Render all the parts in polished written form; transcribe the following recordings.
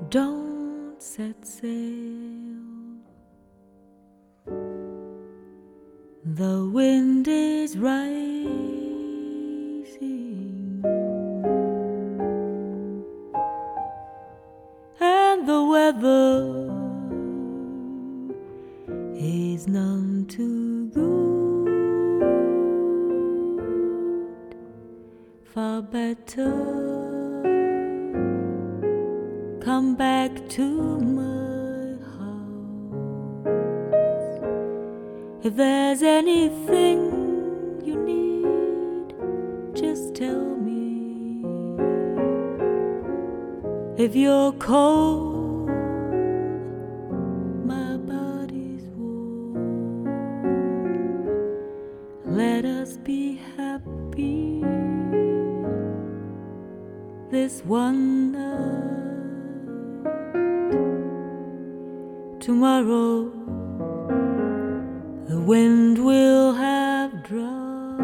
Don't set sail. The wind is rising, and the weather is none too good. Far better come back to my house. If there's anything you need, just tell me. If you're cold, my body's warm. Let us be happy this one night. Tomorrow the wind will have dropped.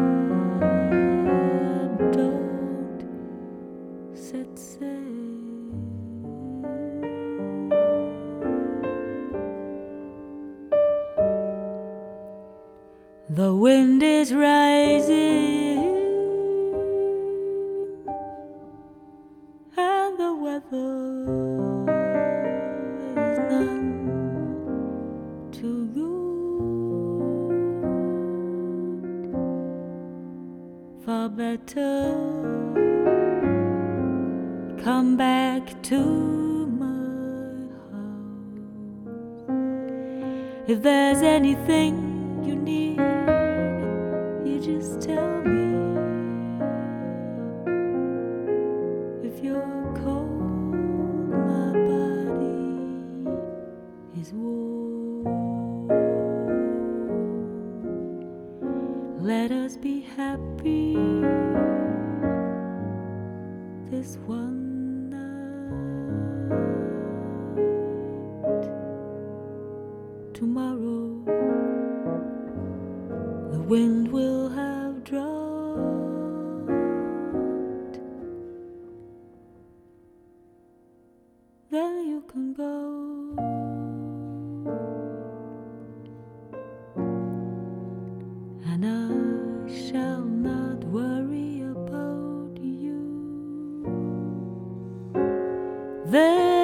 Don't set sail. The wind is rising, and the weather is none too good. Far better come back to my house. If there's anything you need, you just tell me. If you're cold, my body is warm. Let us be happy this one night. Tomorrow the wind will have dropped. Then you can go, and I shall not worry about you. Then